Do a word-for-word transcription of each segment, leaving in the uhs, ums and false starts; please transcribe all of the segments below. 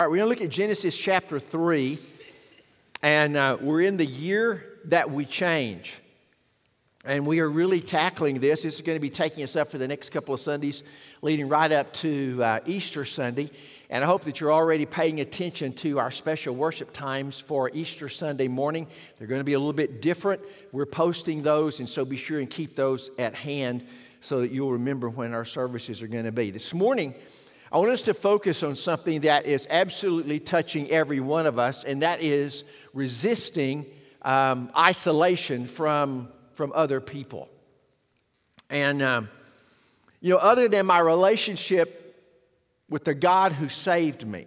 All right, we're going to look at Genesis chapter three, and uh, we're in the year that we change. And we are really tackling this. This is going to be taking us up for the next couple of Sundays, leading right up to uh, Easter Sunday. And I hope that you're already paying attention to our special worship times for Easter Sunday morning. They're going to be a little bit different. We're posting those, and so be sure and keep those at hand so that you'll remember when our services are going to be. This morning, I want us to focus on something that is absolutely touching every one of us, and that is resisting um, isolation from, from other people. And, um, you know, other than my relationship with the God who saved me,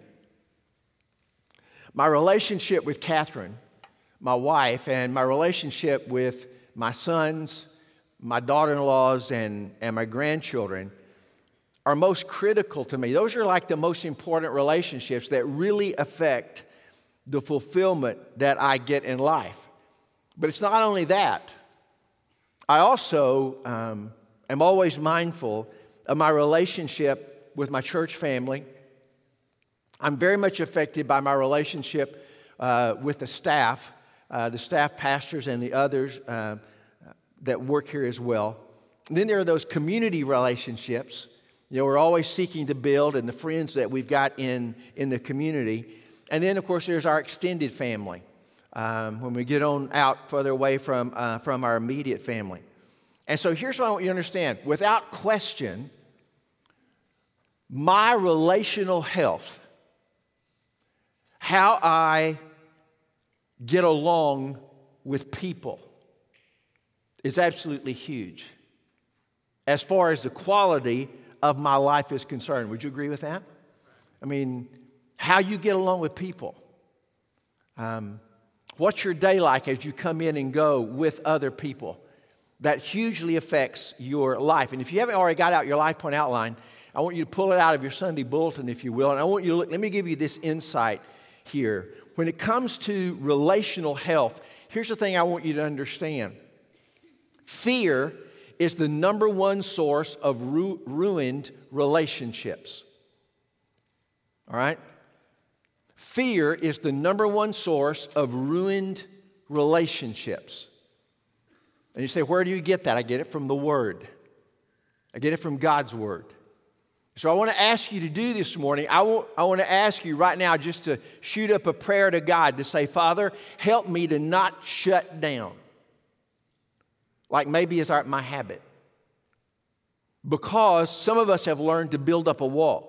my relationship with Catherine, my wife, and my relationship with my sons, my daughter-in-laws, and, and my grandchildren are most critical to me. Those are like the most important relationships that really affect the fulfillment that I get in life. But it's not only that. I also um, am always mindful of my relationship with my church family. I'm very much affected by my relationship uh, with the staff, uh, the staff pastors and the others uh, that work here as well. And then there are those community relationships. You know, we're always seeking to build, and the friends that we've got in, in the community. And then, of course, there's our extended family, um, when we get on out further away from, uh, from our immediate family. And so here's what I want you to understand. Without question, my relational health, how I get along with people, is absolutely huge as far as the quality of my life is concerned. Would you agree with that? I mean, how you get along with people. Um, what's your day like as you come in and go with other people? That hugely affects your life. And if you haven't already got out your life point outline, I want you to pull it out of your Sunday bulletin, if you will. And I want you to look, let me give you this insight here. When it comes to relational health, here's the thing I want you to understand. Fear is the number one source of ru- ruined relationships. All right? Fear is the number one source of ruined relationships. And you say, where do you get that? I get it from the Word. I get it from God's Word. So I want to ask you to do this morning, I want, I want to ask you right now just to shoot up a prayer to God to say, Father, help me to not shut down. Like maybe it's our, my habit. Because some of us have learned to build up a wall.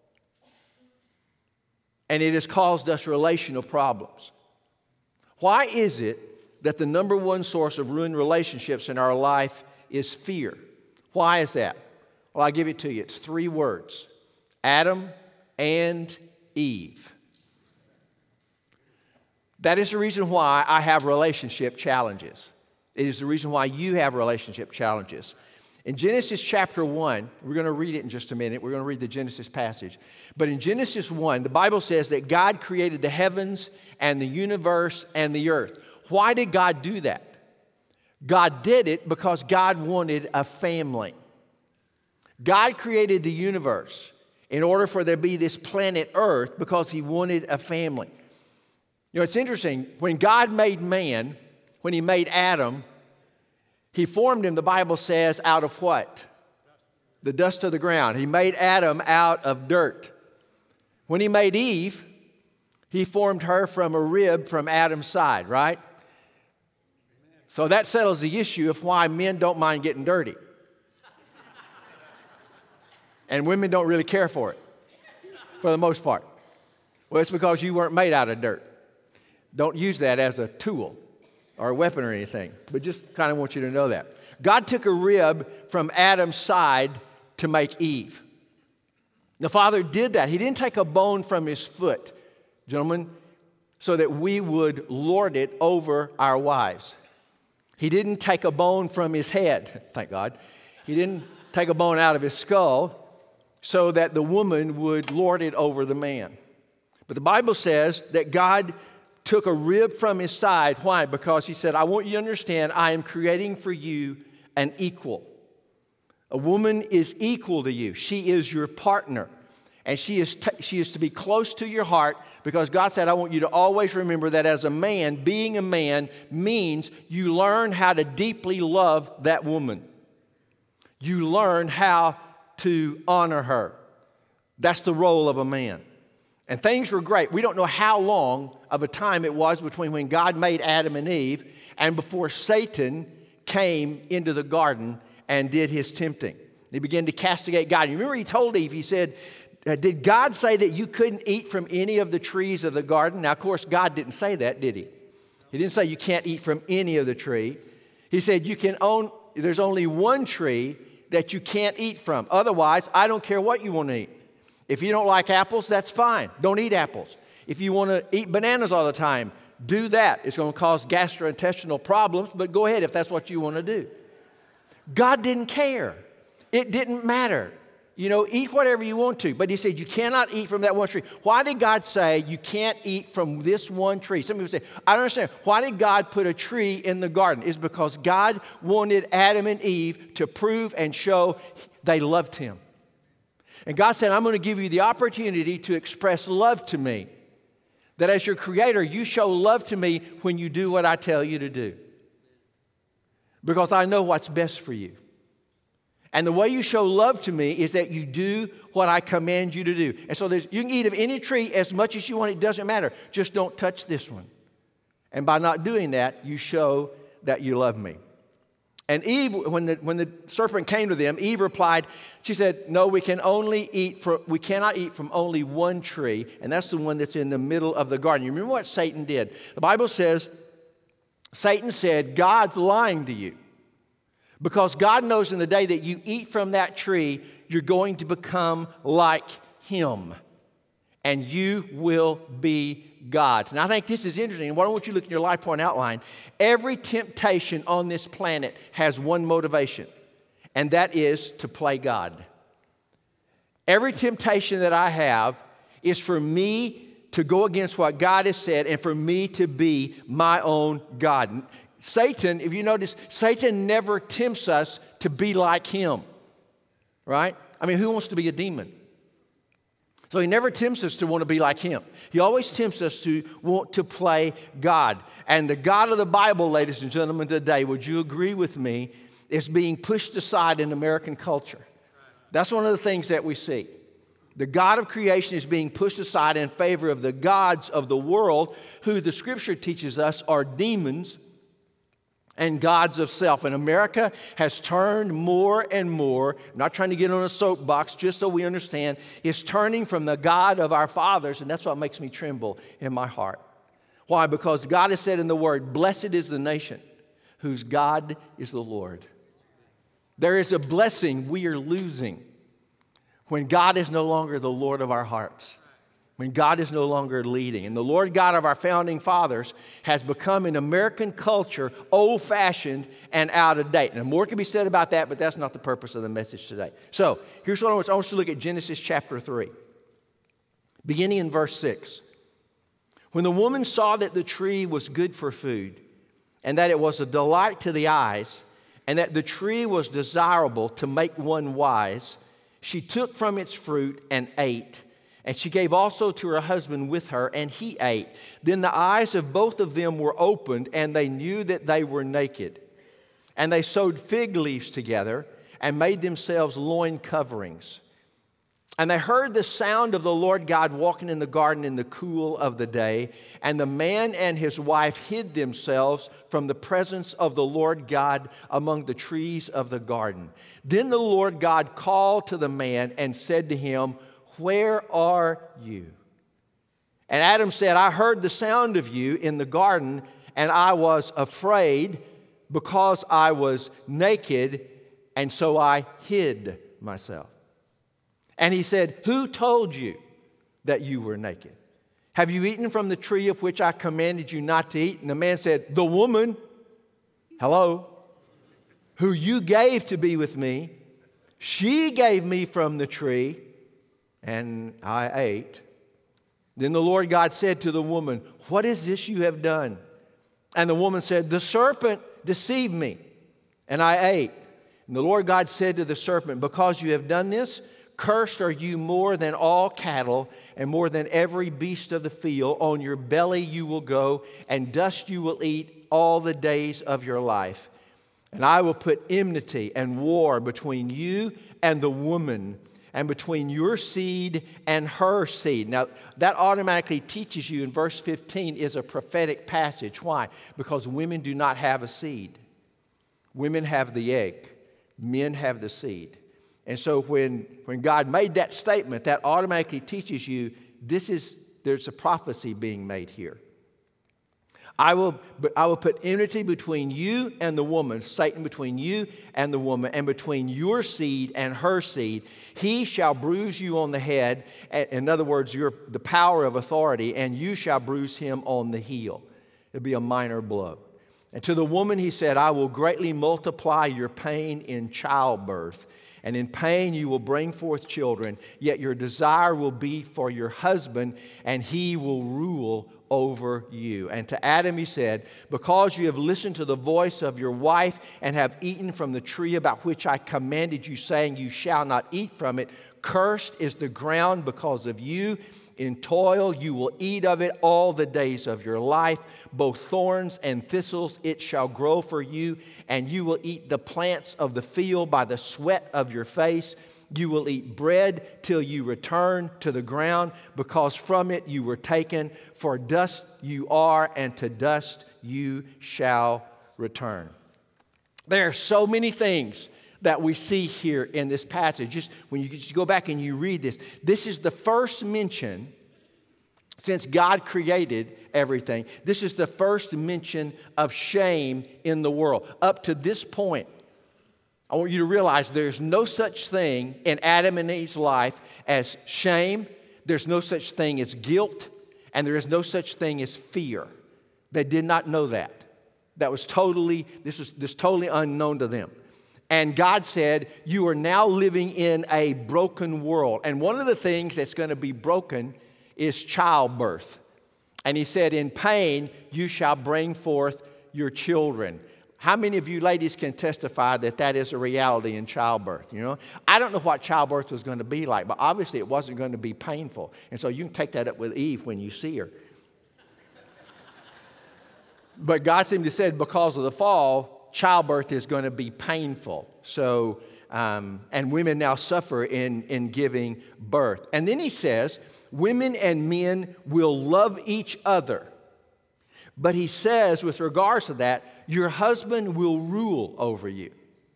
And it has caused us relational problems. Why is it that the number one source of ruined relationships in our life is fear? Why is that? Well, I'll give it to you. It's three words. Adam and Eve. That is the reason why I have relationship challenges. It is the reason why you have relationship challenges. In Genesis chapter one, we're going to read it in just a minute. We're going to read the Genesis passage. But in Genesis one, the Bible says that God created the heavens and the universe and the earth. Why did God do that? God did it because God wanted a family. God created the universe in order for there to be this planet Earth because He wanted a family. You know, it's interesting. When God made man, when He made Adam, He formed him, the Bible says, out of what? The dust of the ground. He made Adam out of dirt. When He made Eve, He formed her from a rib from Adam's side, right? So that settles the issue of why men don't mind getting dirty. And women don't really care for it, for the most part. Well, it's because you weren't made out of dirt. Don't use that as a tool or a weapon or anything, but just kind of want you to know that. God took a rib from Adam's side to make Eve. The Father did that. He didn't take a bone from His foot, gentlemen, so that we would lord it over our wives. He didn't take a bone from His head, thank God. He didn't take a bone out of His skull so that the woman would lord it over the man. But the Bible says that God took a rib from His side. Why? Because He said, I want you to understand, I am creating for you an equal. A woman is equal to you. She is your partner. And she is, t- she is to be close to your heart because God said, I want you to always remember that as a man, being a man means you learn how to deeply love that woman. You learn how to honor her. That's the role of a man. And things were great. We don't know how long of a time it was between when God made Adam and Eve and before Satan came into the garden and did his tempting. He began to castigate God. You remember he told Eve, he said, did God say that you couldn't eat from any of the trees of the garden? Now, of course, God didn't say that, did he? He didn't say you can't eat from any of the tree. He said you can own, there's only one tree that you can't eat from. Otherwise, I don't care what you want to eat. If you don't like apples, that's fine. Don't eat apples. If you want to eat bananas all the time, do that. It's going to cause gastrointestinal problems, but go ahead if that's what you want to do. God didn't care. It didn't matter. You know, eat whatever you want to. But he said you cannot eat from that one tree. Why did God say you can't eat from this one tree? Some people say, I don't understand. Why did God put a tree in the garden? It's because God wanted Adam and Eve to prove and show they loved him. And God said, I'm going to give you the opportunity to express love to me. That as your creator, you show love to me when you do what I tell you to do. Because I know what's best for you. And the way you show love to me is that you do what I command you to do. And so there's, you can eat of any tree as much as you want. It doesn't matter. Just don't touch this one. And by not doing that, you show that you love me. And Eve, when the, when the serpent came to them, Eve replied, she said, no, we can only eat from, we cannot eat from only one tree. And that's the one that's in the middle of the garden. You remember what Satan did? The Bible says, Satan said, God's lying to you. Because God knows in the day that you eat from that tree, you're going to become like him. And you will be gods. And I think this is interesting. Why don't you look at your life point outline? Every temptation on this planet has one motivation, and that is to play God. Every temptation that I have is for me to go against what God has said and for me to be my own God. Satan, if you notice, Satan never tempts us to be like him, right? I mean, who wants to be a demon? So he never tempts us to want to be like him. He always tempts us to want to play God. And the God of the Bible, ladies and gentlemen, today, would you agree with me, is being pushed aside in American culture. That's one of the things that we see. The God of creation is being pushed aside in favor of the gods of the world, who the Scripture teaches us are demons and gods of self. And America has turned more and more, I'm not trying to get on a soapbox, just so we understand, is turning from the God of our fathers, and that's what makes me tremble in my heart. Why? Because God has said in the Word, blessed is the nation whose God is the Lord. There is a blessing we are losing when God is no longer the Lord of our hearts. When God is no longer leading. And the Lord God of our founding fathers has become in American culture old-fashioned and out of date. And more can be said about that, but that's not the purpose of the message today. So here's what I want I want you to look at Genesis chapter three, beginning in verse six. When the woman saw that the tree was good for food, and that it was a delight to the eyes, and that the tree was desirable to make one wise, she took from its fruit and ate. And she gave also to her husband with her, and he ate. Then the eyes of both of them were opened, and they knew that they were naked. And they sewed fig leaves together and made themselves loin coverings. And they heard the sound of the Lord God walking in the garden in the cool of the day. And the man and his wife hid themselves from the presence of the Lord God among the trees of the garden. Then the Lord God called to the man and said to him, where are you? And Adam said, I heard the sound of you in the garden, and I was afraid because I was naked, and so I hid myself. And he said, who told you that you were naked? Have you eaten from the tree of which I commanded you not to eat? And the man said, the woman, hello, who you gave to be with me, she gave me from the tree, and I ate. Then the Lord God said to the woman, what is this you have done? And the woman said, the serpent deceived me, and I ate. And the Lord God said to the serpent, because you have done this, Cursed are you more than all cattle and more than every beast of the field. On your belly you will go, and dust you will eat all the days of your life. And I will put enmity and war between you and the woman, and between your seed and her seed. Now, that automatically teaches you in verse fifteen is a prophetic passage. Why? Because women do not have a seed. Women have the egg. Men have the seed. And so when, when God made that statement, that automatically teaches you this is, there's a prophecy being made here. I will, I will put enmity between you and the woman, Satan between you and the woman, and between your seed and her seed. He shall bruise you on the head, in other words, your, the power of authority, and you shall bruise him on the heel. It'll be a minor blow. And to the woman he said, I will greatly multiply your pain in childbirth. And in pain you will bring forth children, yet your desire will be for your husband, and he will rule over you. And to Adam he said, because you have listened to the voice of your wife and have eaten from the tree about which I commanded you, saying, you shall not eat from it, cursed is the ground because of you. In toil you will eat of it all the days of your life. Both thorns and thistles it shall grow for you, and you will eat the plants of the field by the sweat of your face. You will eat bread till you return to the ground, because from it you were taken. For dust you are, and to dust you shall return. There are so many things that we see here in this passage. Just when you just go back and you read this, this is the first mention since God created everything. This is the first mention of shame in the world. Up to this point, I want you to realize there's no such thing in Adam and Eve's life as shame. There's no such thing as guilt. And there is no such thing as fear. They did not know that. That was totally, this was this totally unknown to them. And God said, you are now living in a broken world. And one of the things that's going to be broken is childbirth. And he said, in pain you shall bring forth your children. How many of you ladies can testify that that is a reality in childbirth? You know, I don't know what childbirth was going to be like, but obviously it wasn't going to be painful. And so you can take that up with Eve when you see her. But God seemed to say because of the fall, childbirth is going to be painful. So, um, and women now suffer in, in giving birth. And then he says, women and men will love each other. But he says, with regards to that, your husband will rule over you.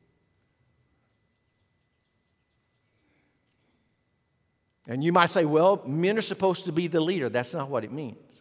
And you might say, well, men are supposed to be the leader. That's not what it means.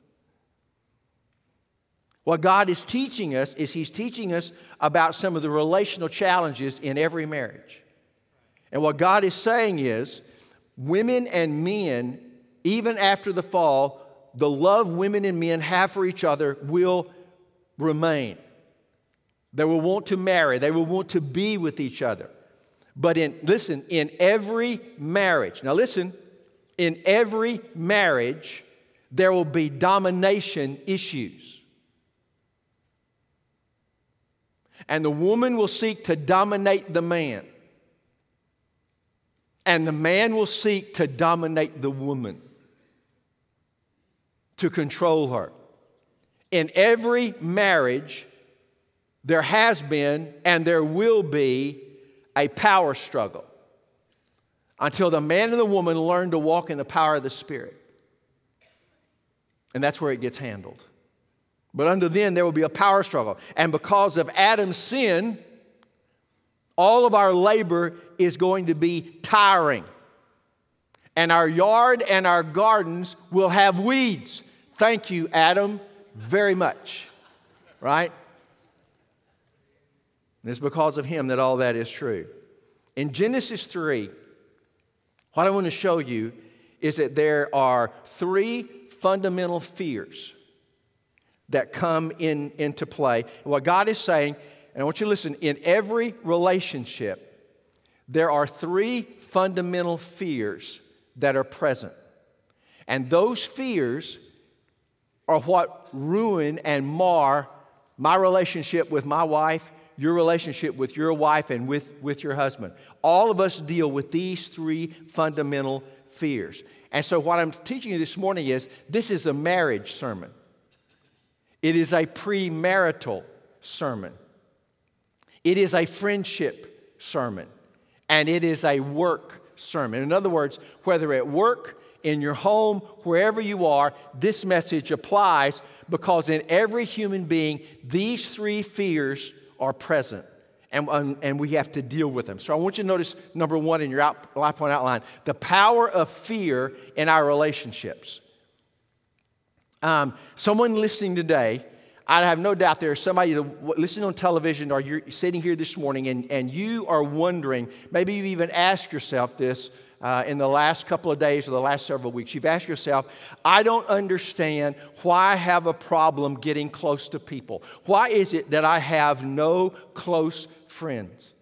What God is teaching us is he's teaching us about some of the relational challenges in every marriage. And what God is saying is, women and men, even after the fall, the love women and men have for each other will remain. They will want to marry. They will want to be with each other. But in, listen, in every marriage, now listen, in every marriage, there will be domination issues. And the woman will seek to dominate the man. And the man will seek to dominate the woman, to control her. In every marriage, there has been and there will be a power struggle until the man and the woman learn to walk in the power of the Spirit. And that's where it gets handled. But until then, there will be a power struggle. And because of Adam's sin, all of our labor is going to be tiring. And our yard and our gardens will have weeds. Thank you, Adam, very much. Right? And it's because of him that all that is true. In Genesis three, what I want to show you is that there are three fundamental fears that come in, into play. And what God is saying, and I want you to listen, in every relationship, there are three fundamental fears that are present. And those fears are what ruin and mar my relationship with my wife, your relationship with your wife and with, with your husband. All of us deal with these three fundamental fears. And so what I'm teaching you this morning is this is a marriage sermon. It is a premarital sermon. It is a friendship sermon. And it is a work sermon. In other words, whether at work, in your home, wherever you are, this message applies because in every human being, these three fears are present. And, and we have to deal with them. So I want you to notice, number one in your out, life point outline, the power of fear in our relationships. Um, someone listening today, I have no doubt there's somebody listening on television or you're sitting here this morning and, and you are wondering, maybe you've even asked yourself this uh, in the last couple of days or the last several weeks. You've asked yourself, I don't understand why I have a problem getting close to people. Why is it that I have no close friends?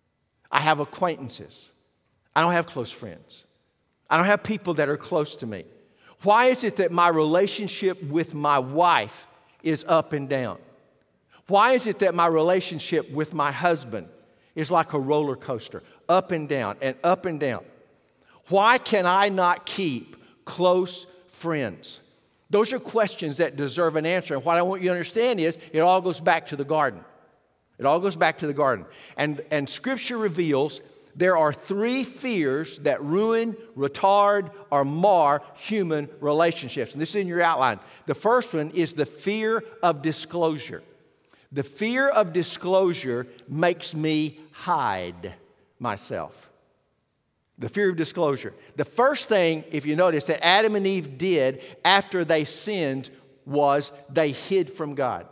I have acquaintances. I don't have close friends. I don't have people that are close to me. Why is it that my relationship with my wife is up and down? Why is it that my relationship with my husband is like a roller coaster, up and down and up and down? Why can I not keep close friends? Those are questions that deserve an answer. And what I want you to understand is it all goes back to the garden. It all goes back to the garden. And, and Scripture reveals there are three fears that ruin, retard, or mar human relationships. And this is in your outline. The first one is the fear of disclosure. The fear of disclosure makes me hide myself. The fear of disclosure. The first thing, if you notice, that Adam and Eve did after they sinned was they hid from God.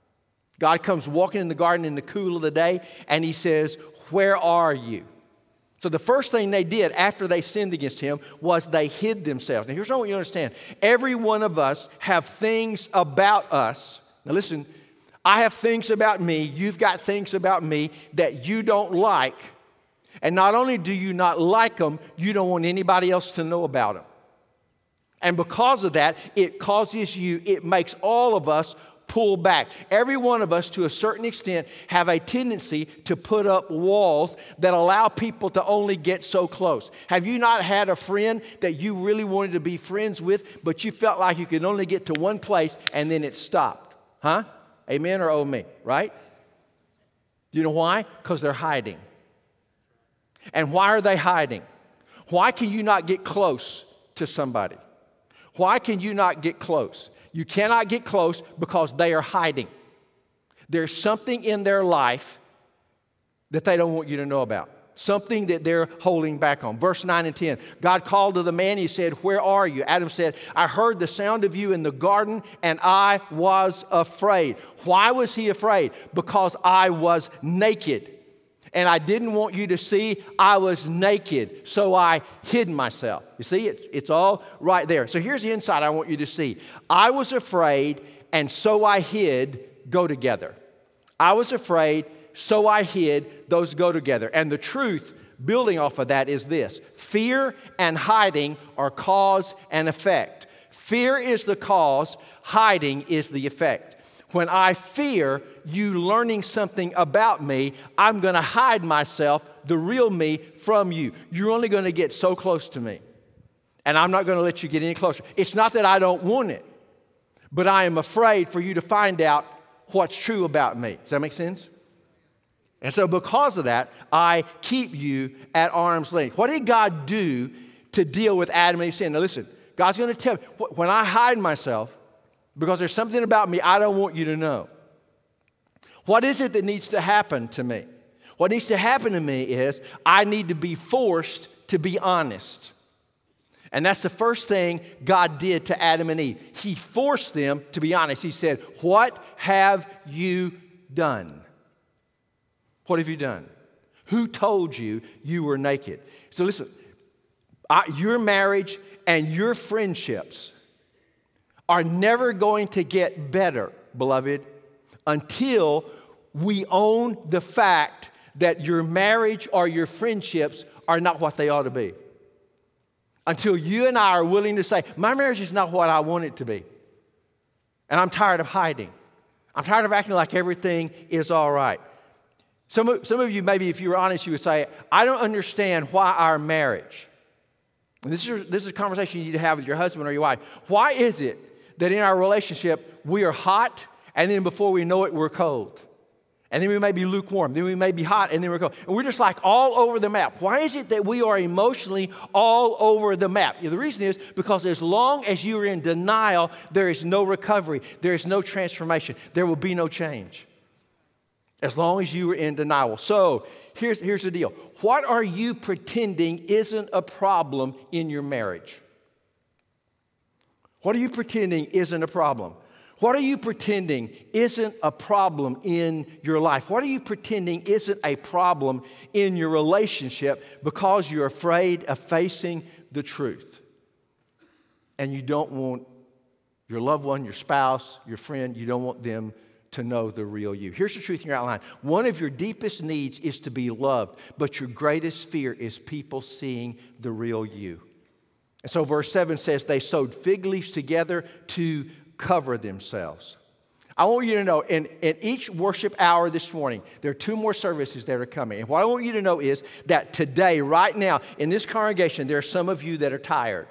God comes walking in the garden in the cool of the day, and he says, "Where are you?" So the first thing they did after they sinned against him was they hid themselves. Now here's what I want you to understand. Every one of us have things about us. Now listen, I have things about me. You've got things about me that you don't like. And not only do you not like them, you don't want anybody else to know about them. And because of that, it causes you, it makes all of us pull back. Every one of us, to a certain extent, have a tendency to put up walls that allow people to only get so close. Have you not had a friend that you really wanted to be friends with, but you felt like you could only get to one place and then it stopped? Huh? Amen or oh me, right? Do you know why? Because they're hiding. And why are they hiding? Why can you not get close to somebody? Why can you not get close? You cannot get close because they are hiding. There's something in their life that they don't want you to know about. Something that they're holding back on. Verse nine and ten. God called to the man. He said, "Where are you?" Adam said, "I heard the sound of you in the garden and I was afraid." Why was he afraid? Because I was naked. And I didn't want you to see I was naked, so I hid myself. You see, it's, it's all right there. So here's the insight I want you to see. I was afraid, and so I hid go together. I was afraid, so I hid, those go together. And the truth, building off of that, is this. Fear and hiding are cause and effect. Fear is the cause, hiding is the effect. When I fear you learning something about me, I'm going to hide myself, the real me, from you. You're only going to get so close to me, and I'm not going to let you get any closer. It's not that I don't want it, but I am afraid for you to find out what's true about me. Does that make sense? And so because of that, I keep you at arm's length. What did God do to deal with Adam and Eve's sin? Now listen, God's going to tell me, when I hide myself, because there's something about me I don't want you to know. What is it that needs to happen to me? What needs to happen to me is I need to be forced to be honest. And that's the first thing God did to Adam and Eve. He forced them to be honest. He said, "What have you done? What have you done? Who told you you were naked?" So listen, I, your marriage and your friendships are never going to get better, beloved, until we own the fact that your marriage or your friendships are not what they ought to be. Until you and I are willing to say, my marriage is not what I want it to be. And I'm tired of hiding. I'm tired of acting like everything is all right. Some of, some of you, maybe if you were honest, you would say, I don't understand why our marriage, and this is, your, this is a conversation you need to have with your husband or your wife. Why is it that in our relationship, we are hot, and then before we know it, we're cold? And then we may be lukewarm, then we may be hot, and then we're cold. And we're just like all over the map. Why is it that we are emotionally all over the map? Yeah, the reason is because as long as you are in denial, there is no recovery. There is no transformation. There will be no change. As long as you are in denial. So here's, here's the deal. What are you pretending isn't a problem in your marriage? What are you pretending isn't a problem? What are you pretending isn't a problem in your life? What are you pretending isn't a problem in your relationship because you're afraid of facing the truth? And you don't want your loved one, your spouse, your friend, you don't want them to know the real you. Here's the truth in your outline. One of your deepest needs is to be loved, but your greatest fear is people seeing the real you. And so verse seven says, they sewed fig leaves together to cover themselves. I want you to know, in, in each worship hour this morning, there are two more services that are coming. And what I want you to know is that today, right now, in this congregation, there are some of you that are tired.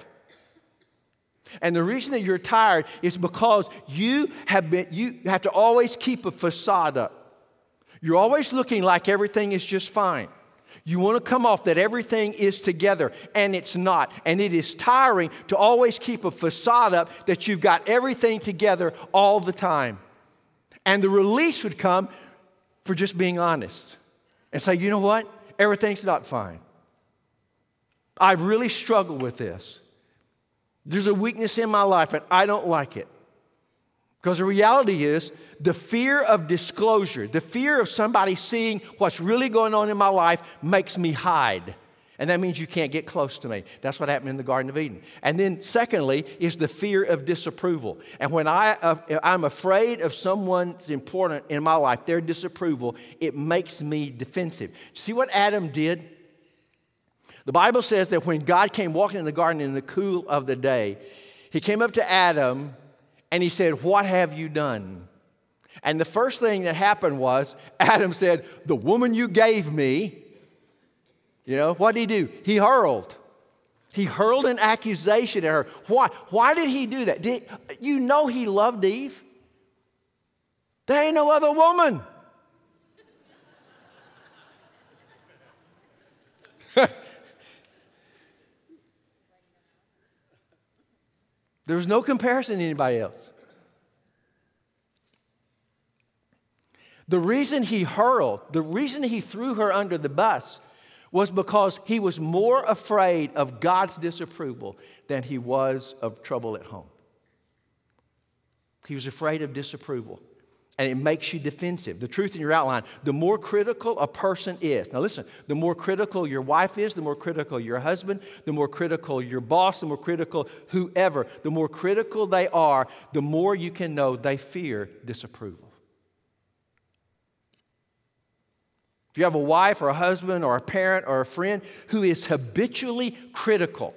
And the reason that you're tired is because you have been, you have to always keep a facade up. You're always looking like everything is just fine. You want to come off that everything is together, and it's not. And it is tiring to always keep a facade up that you've got everything together all the time. And the release would come for just being honest and say, you know what? Everything's not fine. I've really struggled with this. There's a weakness in my life, and I don't like it. Because the reality is, the fear of disclosure, the fear of somebody seeing what's really going on in my life makes me hide. And that means you can't get close to me. That's what happened in the Garden of Eden. And then secondly is the fear of disapproval. And when I, uh, I'm afraid of someone's important in my life, their disapproval, it makes me defensive. See what Adam did? The Bible says that when God came walking in the garden in the cool of the day, he came up to Adam and he said, what have you done? And the first thing that happened was Adam said, the woman you gave me, you know, what did he do? He hurled. He hurled an accusation at her. Why? Why did he do that? Did, you know he loved Eve. There ain't no other woman. There was no comparison to anybody else. The reason he hurled, the reason he threw her under the bus was because he was more afraid of God's disapproval than he was of trouble at home. He was afraid of disapproval, and it makes you defensive. The truth in your outline, the more critical a person is. Now listen, the more critical your wife is, the more critical your husband, the more critical your boss, the more critical whoever, the more critical they are, the more you can know they fear disapproval. If you have a wife or a husband or a parent or a friend who is habitually critical,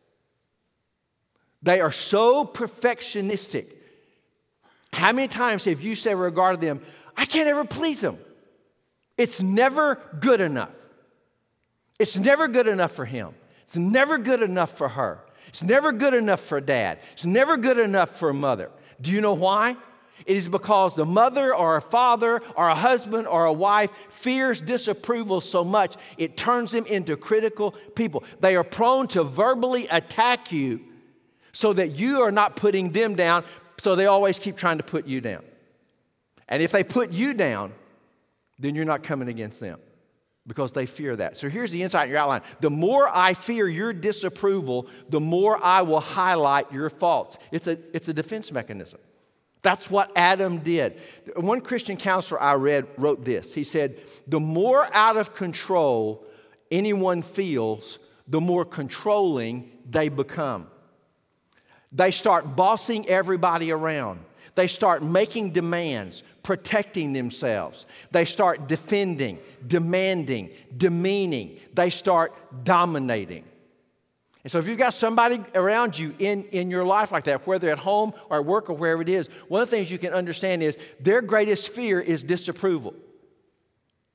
they are so perfectionistic. How many times have you said regarding them, I can't ever please them? It's never good enough. It's never good enough for him. It's never good enough for her. It's never good enough for dad. It's never good enough for a mother. Do you know why? It is because the mother or a father or a husband or a wife fears disapproval so much, it turns them into critical people. They are prone to verbally attack you so that you are not putting them down, so they always keep trying to put you down. And if they put you down, then you're not coming against them because they fear that. So here's the insight in your outline. The more I fear your disapproval, the more I will highlight your faults. It's a, it's a defense mechanism. That's what Adam did. One Christian counselor I read wrote this. He said, the more out of control anyone feels, the more controlling they become. They start bossing everybody around. They start making demands, protecting themselves. They start defending, demanding, demeaning. They start dominating. And so if you've got somebody around you in, in your life like that, whether at home or at work or wherever it is, one of the things you can understand is their greatest fear is disapproval.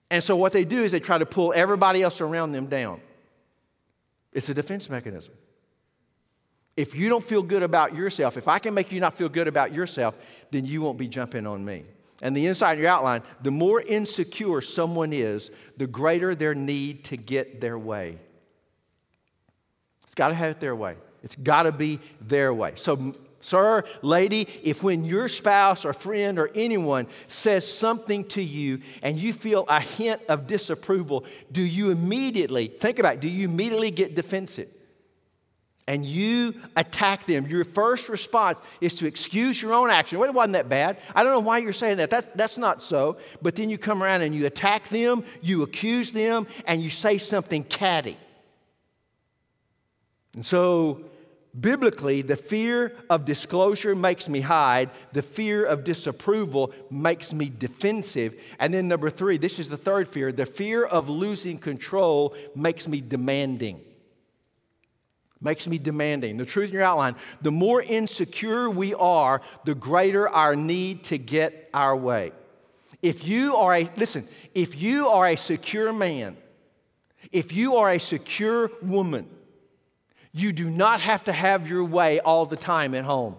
And so what they do is they try to pull everybody else around them down. It's a defense mechanism. If you don't feel good about yourself, if I can make you not feel good about yourself, then you won't be jumping on me. And the inside of your outline, the more insecure someone is, the greater their need to get their way. It's got to have it their way. It's got to be their way. So, sir, lady, if when your spouse or friend or anyone says something to you and you feel a hint of disapproval, do you immediately, think about it, do you immediately get defensive? And you attack them. Your first response is to excuse your own action. Well, it wasn't that bad. I don't know why you're saying that. That's, that's not so. But then you come around and you attack them, you accuse them, and you say something catty. And so, biblically, the fear of disclosure makes me hide. The fear of disapproval makes me defensive. And then number three, this is the third fear. The fear of losing control makes me demanding. Makes me demanding. The truth in your outline, the more insecure we are, the greater our need to get our way. If you are a, listen, if you are a secure man, if you are a secure woman, you do not have to have your way all the time at home.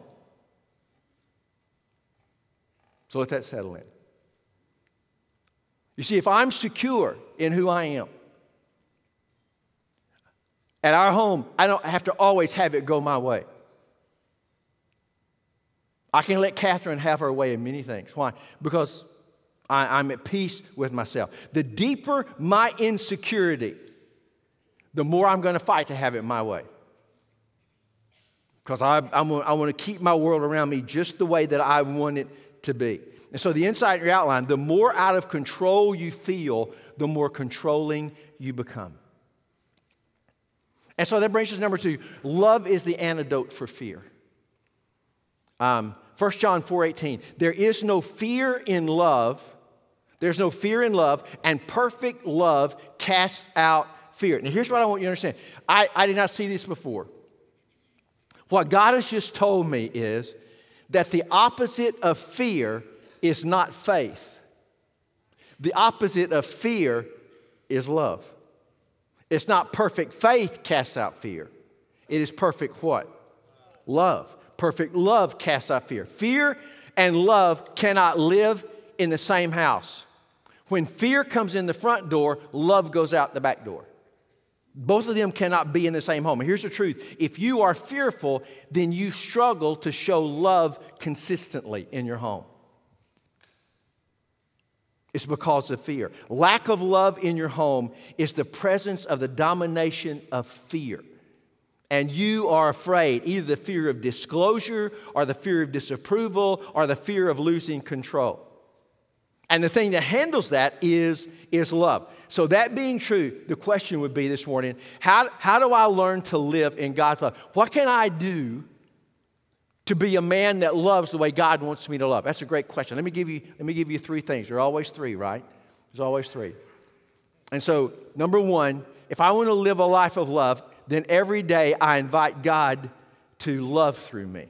So let that settle in. You see, if I'm secure in who I am, at our home, I don't have to always have it go my way. I can let Catherine have her way in many things. Why? Because I, I'm at peace with myself. The deeper my insecurity, the more I'm going to fight to have it my way. Because I, I'm, I want to keep my world around me just the way that I want it to be. And so the inside of your outline, the more out of control you feel, the more controlling you become. And so that brings us to number two. Love is the antidote for fear. Um, First John four eighteen. There is no fear in love. There's no fear in love, and perfect love casts out fear. Now here's what I want you to understand. I, I did not see this before. What God has just told me is that the opposite of fear is not faith. The opposite of fear is love. It's not perfect faith casts out fear. It is perfect what? Love. Perfect love casts out fear. Fear and love cannot live in the same house. When fear comes in the front door, love goes out the back door. Both of them cannot be in the same home. And here's the truth. If you are fearful, then you struggle to show love consistently in your home. It's because of fear. Lack of love in your home is the presence of the domination of fear. And you are afraid, either the fear of disclosure or the fear of disapproval or the fear of losing control. And the thing that handles that is, is love. So that being true, the question would be this morning, how, how do I learn to live in God's love? What can I do to be a man that loves the way God wants me to love? That's a great question. Let me give you, let me give you three things. There are always three, right? There's always three. And so, number one, if I want to live a life of love, then every day I invite God to love through me.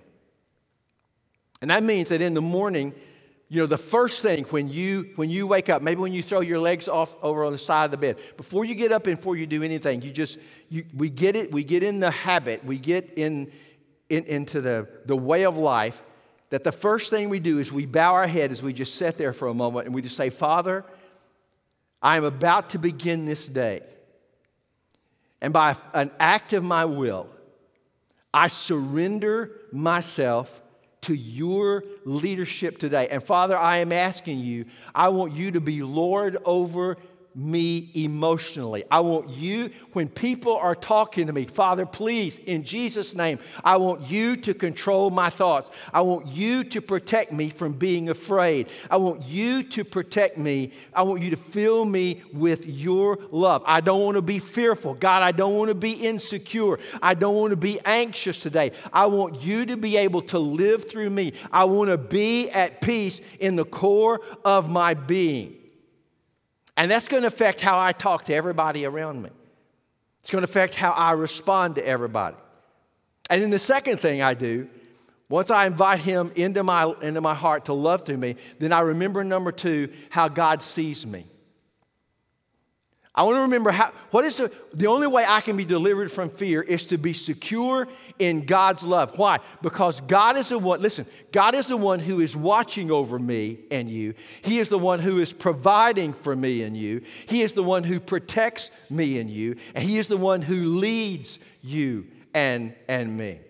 And that means that in the morning, you know, the first thing when you when you wake up, maybe when you throw your legs off over on the side of the bed, before you get up and before you do anything, you just, you, we get it, we get in the habit, we get in, in into the, the way of life that the first thing we do is we bow our head as we just sit there for a moment and we just say, Father, I am about to begin this day. And by an act of my will, I surrender myself to your leadership today. And Father, I am asking you, I want you to be Lord over me emotionally. I want you, when people are talking to me, Father, please, in Jesus' name, I want you to control my thoughts. I want you to protect me from being afraid. I want you to protect me. I want you to fill me with your love. I don't want to be fearful. God, I don't want to be insecure. I don't want to be anxious today. I want you to be able to live through me. I want to be at peace in the core of my being. And that's going to affect how I talk to everybody around me. It's going to affect how I respond to everybody. And then the second thing I do, once I invite him into my, into my heart to love through me, then I remember, number two, how God sees me. I want to remember how, what is the, the only way I can be delivered from fear is to be secure in God's love. Why? Because God is the one, listen, God is the one who is watching over me and you. He is the one who is providing for me and you. He is the one who protects me and you. And He is the one who leads you and, and me.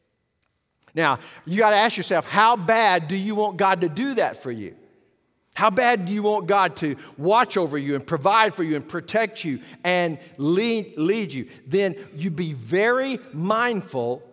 Now, you got to ask yourself, how bad do you want God to do that for you? How bad do you want God to watch over you and provide for you and protect you and lead, lead you? Then you be very mindful.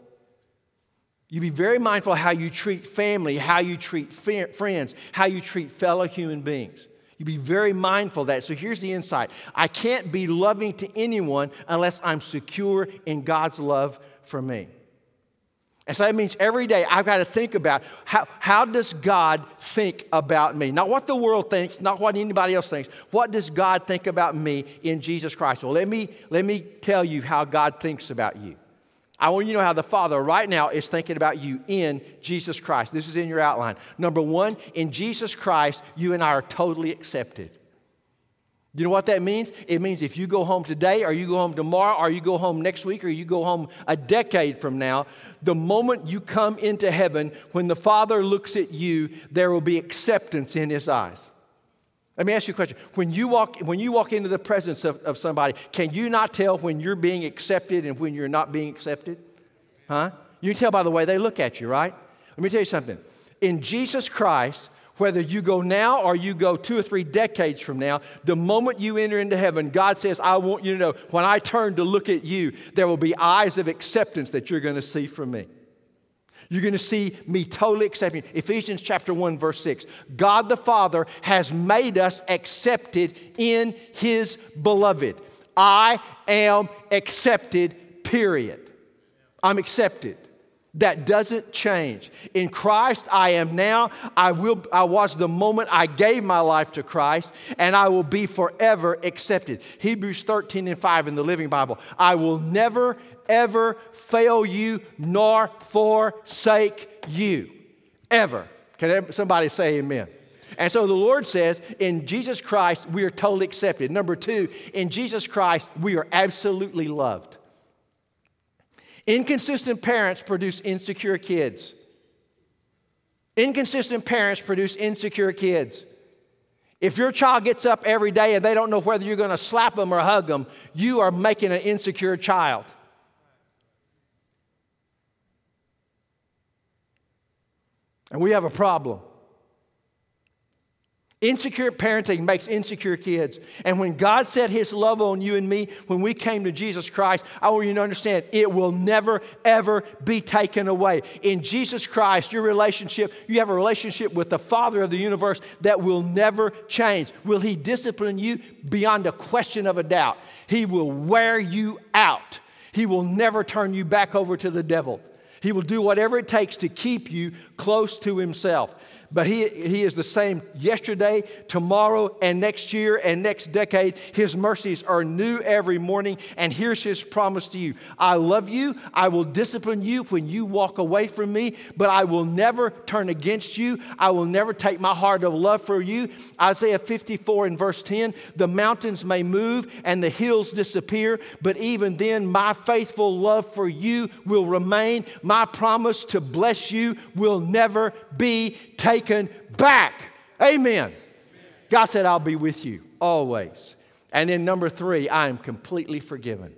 You be very mindful how you treat family, how you treat friends, how you treat fellow human beings. You be very mindful of that. So here's the insight. I can't be loving to anyone unless I'm secure in God's love for me. And so that means every day I've got to think about how, how does God think about me? Not what the world thinks, not what anybody else thinks. What does God think about me in Jesus Christ? Well, let me, let me tell you how God thinks about you. I want you to know how the Father right now is thinking about you in Jesus Christ. This is in your outline. Number one, in Jesus Christ, you and I are totally accepted. You know what that means? It means if you go home today, or you go home tomorrow, or you go home next week, or you go home a decade from now, the moment you come into heaven, when the Father looks at you, there will be acceptance in His eyes. Let me ask you a question. When you walk, when you walk into the presence of, of somebody, can you not tell when you're being accepted and when you're not being accepted? Huh? You can tell by the way they look at you, right? Let me tell you something. In Jesus Christ, whether you go now or you go two or three decades from now, the moment you enter into heaven, God says, I want you to know, when I turn to look at you, there will be eyes of acceptance that you're going to see from me. You're going to see me totally accepting. Ephesians chapter one, verse six. God the Father has made us accepted in His beloved. I am accepted, period. I'm accepted. That doesn't change. In Christ, I am now. I will. I was the moment I gave my life to Christ, and I will be forever accepted. Hebrews thirteen and five in the Living Bible. I will never, ever fail you nor forsake you. Ever. Can somebody say amen? And so the Lord says, in Jesus Christ, we are totally accepted. Number two, in Jesus Christ, we are absolutely loved. Inconsistent parents produce insecure kids. Inconsistent parents produce insecure kids. If your child gets up every day and they don't know whether you're going to slap them or hug them, you are making an insecure child. And we have a problem. Insecure parenting makes insecure kids. And when God set His love on you and me, when we came to Jesus Christ, I want you to understand it will never, ever be taken away. In Jesus Christ, your relationship, you have a relationship with the Father of the universe that will never change. Will He discipline you? Beyond a question of a doubt. He will wear you out. He will never turn you back over to the devil. He will do whatever it takes to keep you close to Himself. But he, he is the same yesterday, tomorrow, and next year, and next decade. His mercies are new every morning. And here's His promise to you. I love you. I will discipline you when you walk away from me. But I will never turn against you. I will never take my heart of love for you. Isaiah fifty-four and verse ten. The mountains may move and the hills disappear. But even then, my faithful love for you will remain. My promise to bless you will never be taken back. Amen. God said, I'll be with you always. And then number three, I am completely forgiven.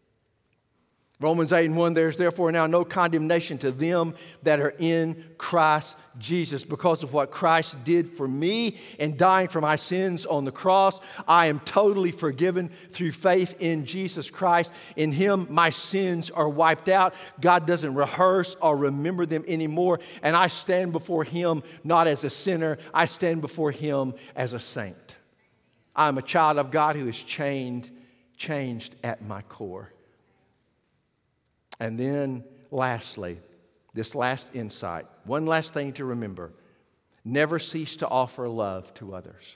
Romans eight and one, there's therefore now no condemnation to them that are in Christ Jesus. Because of what Christ did for me in dying for my sins on the cross, I am totally forgiven through faith in Jesus Christ. In Him, my sins are wiped out. God doesn't rehearse or remember them anymore. And I stand before Him not as a sinner. I stand before Him as a saint. I'm a child of God who is changed, changed at my core. And then lastly, this last insight, one last thing to remember, never cease to offer love to others.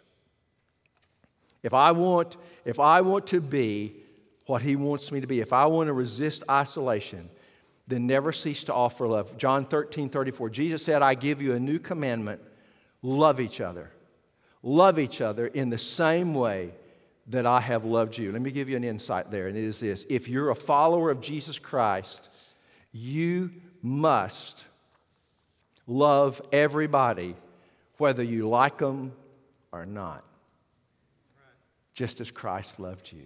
If I want, if I want to be what He wants me to be, if I want to resist isolation, then never cease to offer love. John thirteen thirty-four, Jesus said, I give you a new commandment, love each other. Love each other in the same way that I have loved you. Let me give you an insight there, and it is this. If you're a follower of Jesus Christ, you must love everybody, whether you like them or not, just as Christ loved you.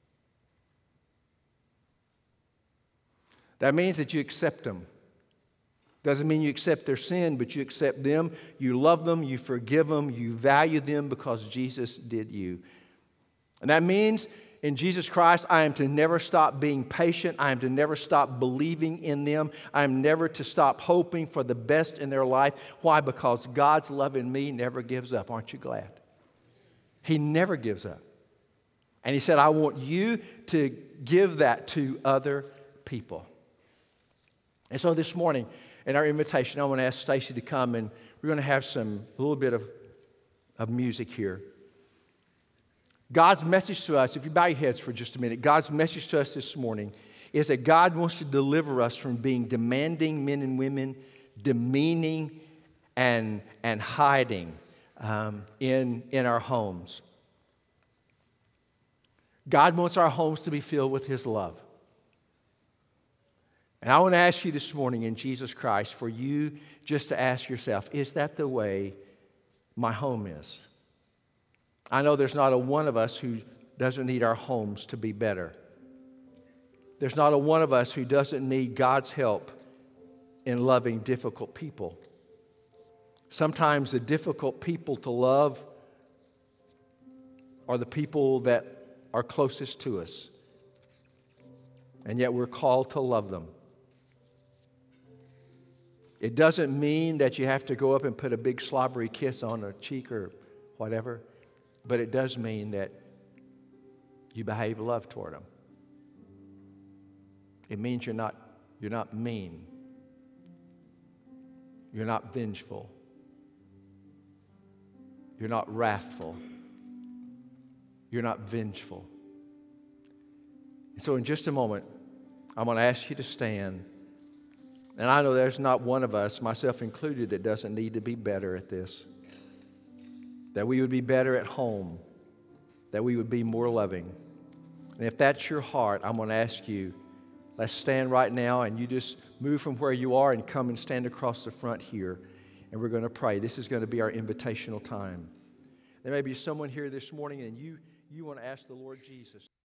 That means that you accept them. Doesn't mean you accept their sin, but you accept them, you love them, you forgive them, you value them because Jesus did you. And that means in Jesus Christ, I am to never stop being patient. I am to never stop believing in them. I am never to stop hoping for the best in their life. Why? Because God's love in me never gives up. Aren't you glad? He never gives up. And He said, I want you to give that to other people. And so this morning, in our invitation, I want to ask Stacy to come, and we're going to have some, a little bit of, of music here. God's message to us, if you bow your heads for just a minute, God's message to us this morning is that God wants to deliver us from being demanding men and women, demeaning and, and hiding um, in, in our homes. God wants our homes to be filled with His love. And I want to ask you this morning in Jesus Christ for you just to ask yourself, is that the way my home is? I know there's not a one of us who doesn't need our homes to be better. There's not a one of us who doesn't need God's help in loving difficult people. Sometimes the difficult people to love are the people that are closest to us. And yet we're called to love them. It doesn't mean that you have to go up and put a big slobbery kiss on a cheek or whatever, but it does mean that you behave love toward them. It means you're not, you're not mean. You're not vengeful. You're not wrathful. You're not vengeful. And so in just a moment, I'm going to ask you to stand. And I know there's not one of us, myself included, that doesn't need to be better at this. That we would be better at home. That we would be more loving. And if that's your heart, I'm going to ask you, let's stand right now, and you just move from where you are and come and stand across the front here. And we're going to pray. This is going to be our invitational time. There may be someone here this morning, and you, you want to ask the Lord Jesus